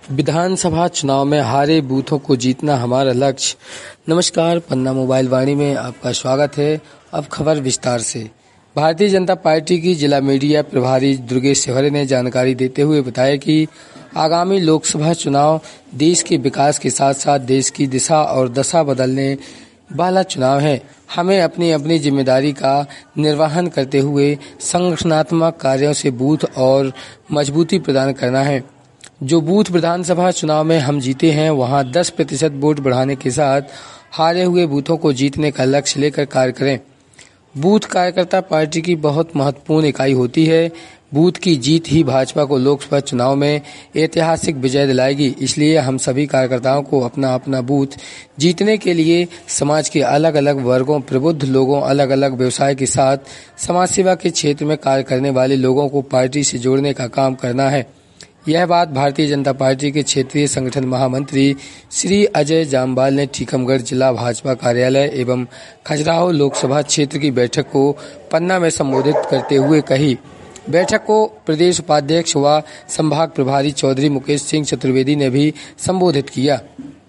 विधानसभा चुनाव में हारे बूथों को जीतना हमारा लक्ष्य। नमस्कार, पन्ना मोबाइल वाणी में आपका स्वागत है। अब खबर विस्तार से। भारतीय जनता पार्टी की जिला मीडिया प्रभारी दुर्गेश सेवरे ने जानकारी देते हुए बताया कि आगामी लोकसभा चुनाव देश के विकास के साथ साथ देश की दिशा और दशा बदलने वाला चुनाव है। हमें अपनी अपनी जिम्मेदारी का निर्वहन करते हुए संगठनात्मक कार्यों से बूथ और मजबूती प्रदान करना है। जो बूथ विधानसभा चुनाव में हम जीते हैं, वहां 10% वोट बढ़ाने के साथ हारे हुए बूथों को जीतने का लक्ष्य लेकर कार्य करें। बूथ कार्यकर्ता पार्टी की बहुत महत्वपूर्ण इकाई होती है। बूथ की जीत ही भाजपा को लोकसभा चुनाव में ऐतिहासिक विजय दिलाएगी। इसलिए हम सभी कार्यकर्ताओं को अपना अपना बूथ जीतने के लिए समाज के अलग अलग वर्गों, प्रबुद्ध लोगों, अलग अलग व्यवसाय के साथ समाज सेवा के क्षेत्र में कार्य करने वाले लोगों को पार्टी से जोड़ने का काम करना है। यह बात भारतीय जनता पार्टी के क्षेत्रीय संगठन महामंत्री श्री अजय जामवाल ने टीकमगढ़ जिला भाजपा कार्यालय एवं खजुराहो लोकसभा क्षेत्र की बैठक को पन्ना में संबोधित करते हुए कही। बैठक को प्रदेश उपाध्यक्ष व संभाग प्रभारी चौधरी मुकेश सिंह चतुर्वेदी ने भी संबोधित किया।